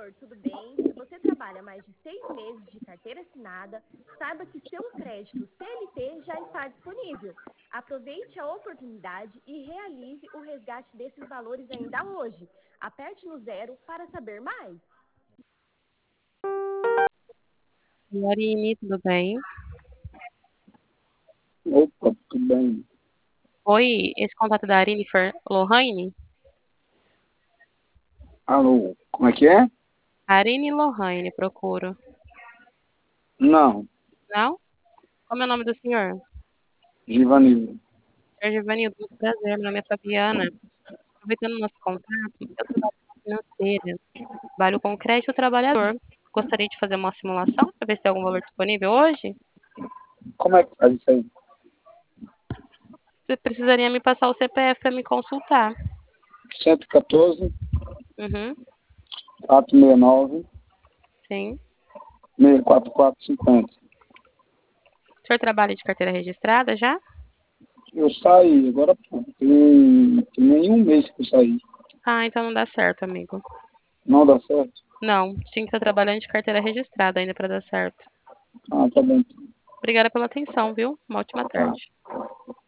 senhor, tudo bem? Se você trabalha mais de 6 meses de carteira assinada, saiba que seu crédito CLT já está disponível. Aproveite a oportunidade e realize o resgate desses valores ainda hoje. Aperte no 0 para saber mais. Oi, Aline, tudo bem? Opa, tudo bem? Oi, esse contato da Aline Lohane? Alô, como é que é? Aline Lohane, procuro. Não, Não? Como é o nome do senhor? Givanildo. Senhor Givanildo, muito prazer, meu nome é Fabiana. Aproveitando o nosso contato, eu trabalho com financeira, trabalho com crédito trabalhador. Gostaria de fazer uma simulação para ver se tem algum valor disponível hoje? Como é que faz isso aí? Você precisaria me passar o CPF para me consultar. 114, Uhum, 469, sim. 64450. O senhor trabalha de carteira registrada já? Eu saí, agora pô, tem nenhum mês que eu saí. Ah, então não dá certo, amigo. Não dá certo? Não, tinha que estar trabalhando de carteira registrada ainda para dar certo. Ah, tá bem. Obrigada pela atenção, viu? Uma ótima Tá. tarde.